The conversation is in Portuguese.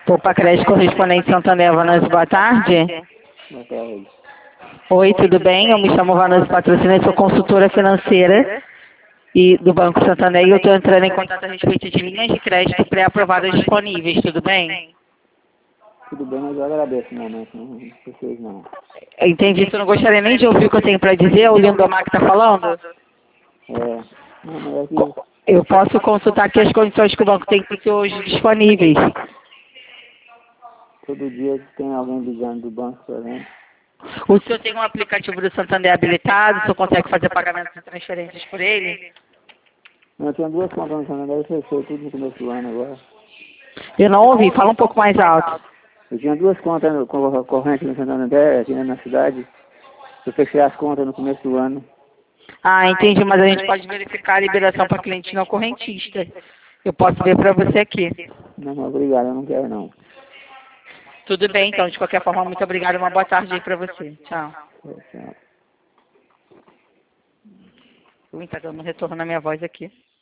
Poupa Crédito Correspondente Santander, Vanessa, boa tarde. Boa tarde. Oi, tudo bem? Eu me chamo Vanessa Patrocínio, sou consultora financeira e do Banco Santander e eu estou entrando em contato a respeito de linhas de crédito pré-aprovadas disponíveis, tudo bem? Tudo bem, mas eu agradeço, momento, não preciso não. Entendi, você não gostaria nem de ouvir o que eu tenho para dizer, o Lindomar que está falando? Não, mas é que Eu posso consultar aqui as condições que o banco tem para o senhor hoje disponíveis. todo dia tem alguém ligando do banco, por exemplo. O senhor tem um aplicativo do Santander habilitado, o senhor consegue fazer pagamentos de transferências por ele? Eu tenho duas contas no Santander, eu fechei tudo no começo do ano agora. Eu não ouvi, fala um pouco mais alto. Eu tinha duas contas correntes no Santander, aqui na cidade. Eu fechei as contas no começo do ano. Ah, entendi, mas a gente pode verificar a liberação para cliente não correntista. Eu posso ver para você aqui. Não, obrigado, eu não quero não. Tudo bem, então, de qualquer forma, muito obrigada, uma boa tarde aí para você. Tchau. Tchau. Ui, tá dando um retorno na minha voz aqui.